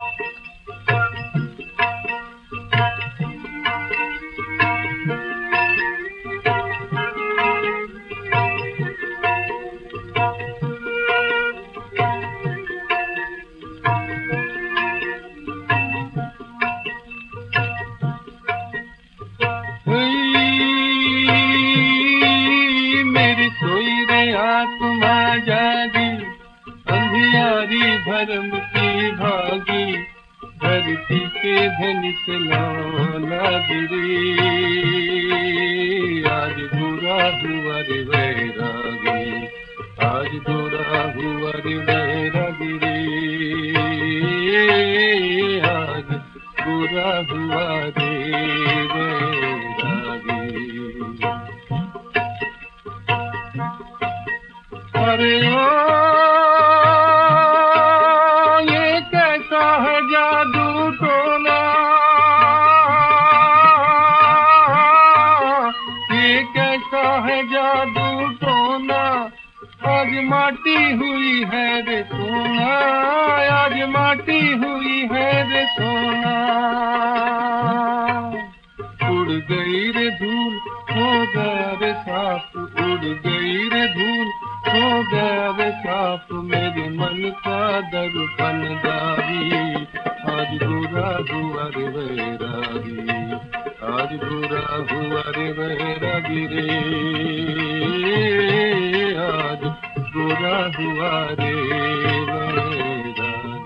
मेरी सोई रे आत्मा जागी, अंधियारी भरम की भागी, धरती के धन से लौना गिरी। आज बुरा हुआ रे वैरागी, आज बुरा हुआ रे वैरागी रे, आज बुरा हुआ रे वैरागी। अरे ओ ये कैसा है जादू टोना, ये कैसा है जादू टोना, आज माटी हुई है रे सोना, आज माटी हुई है रे सोना। उड़ गई रे धूल हो गया रे साफ, उड़ गई रे धूल हो गया रे साफ, मेरे मन का दर्पण दारी। आज बुरा हुआ रे वैरागी, आज बुरा हुआ रे वैरागी रे, आज बुरा हुआ रे वैरागी।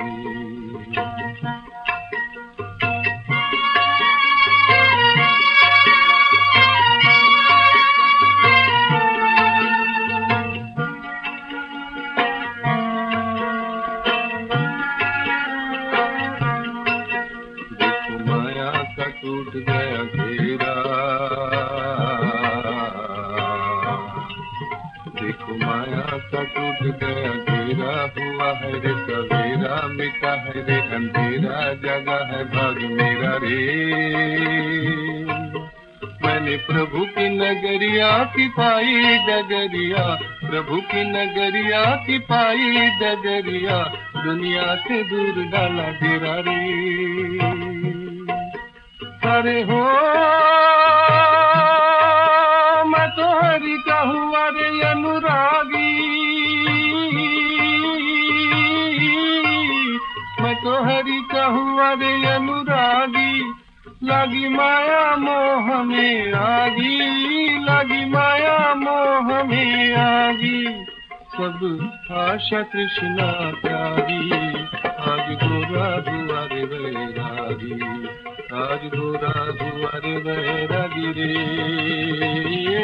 टूट गया घेरा, देखो माया का टूट गया घेरा, हुआ है रे सवेरा, मिटा है रे अंधेरा, जगा है भाग मेरा रे। मैंने प्रभु की नगरिया की पाई डगरिया, प्रभु की नगरिया की पाई डगरिया, दुनिया से दूर डाला डेरा रे। अरे हो मैं तो हरि का हुआ रे अनुरागी, मैं तो हरि का हुआ रे अनुरागी, लगी माया मोह में आगी, लगी माया मोह में आगी, सब आशा कृष्णा त्यागी। आज गोरा हुआ रे वैरागी, आज गोरा हुआ रे वैरागी रे,